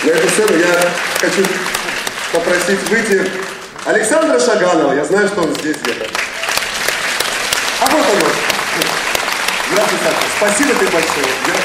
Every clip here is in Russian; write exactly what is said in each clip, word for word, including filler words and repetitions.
На эту сцену я хочу попросить выйти Александра Шаганова. Я знаю, что он здесь где-то. А вот он. Здравствуйте, Саша. Спасибо тебе большое. Я...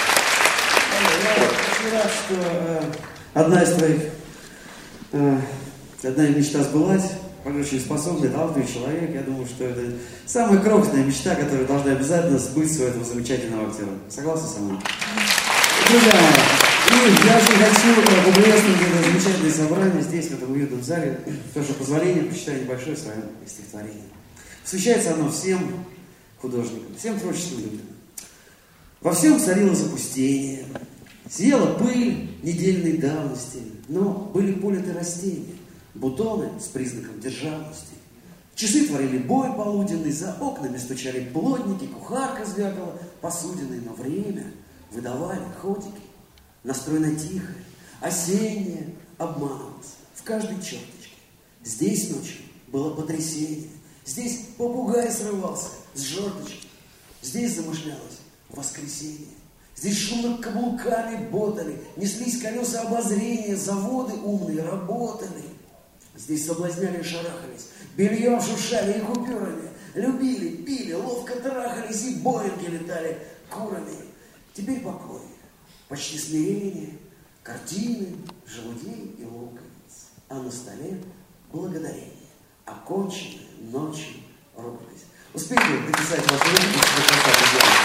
Я очень рад, что э, одна из твоих, э, одна из мечта сбылась. Очень способный, талантливый человек. Я думаю, что это самая крохотная мечта, которая должна обязательно сбыться у этого замечательного актера. Согласны со мной? Друзья мои, и я очень хочу поприветствовать это замечательное собрание здесь, в этом уютном зале. С вашего позволения, прочитаю небольшое свое стихотворение. Посвящается оно всем художникам, всем творческим людям. Во всем царило запустение, съела пыль недельной давности, но были политы растения, бутоны с признаком державности. Часы творили бой полуденный, за окнами стучали плотники, кухарка звякала посудиной, но время выдавали ходики. Настроено тихое, осеннее, обманывалось в каждой черточке. Здесь ночью было потрясение, здесь попугай срывался с жердочки, здесь замышлялось воскресенье. Здесь шумно каблуками ботали, неслись колеса обозрения, заводы умные работали. Здесь соблазняли и шарахались, бельем шуршали и купюрами, любили, пили, ловко трахались и боинги летали курами. Теперь покой, почти смирение, картины, желудей и луковиц, а на столе благодарение, оконченная ночью рукопись. Успейте написать ваши руки до конца.